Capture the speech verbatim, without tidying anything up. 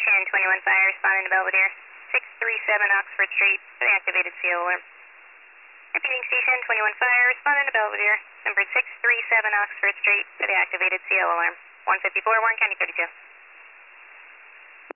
ten twenty-one fire, responding to Belvedere. six three seven Oxford Street for the activated C O alarm. Repeating station twenty-one fire, responding to Belvedere. Number six three seven Oxford Street for the activated C O alarm. one fifty-four, Warren County thirty-two.